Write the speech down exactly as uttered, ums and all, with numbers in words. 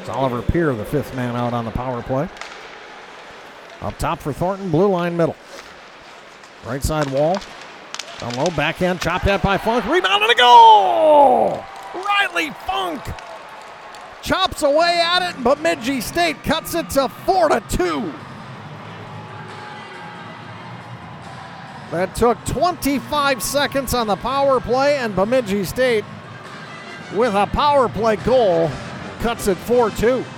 It's Oliver Peer, the fifth man out on the power play. Up top for Thornton, blue line middle. Right side wall. Down low, backhand, chopped at by Funk. Rebound and a goal! Riley Funk chops away at it, but Bemidji State cuts it to four to two. That took twenty-five seconds on the power play, and Bemidji State, with a power play goal, cuts it four two.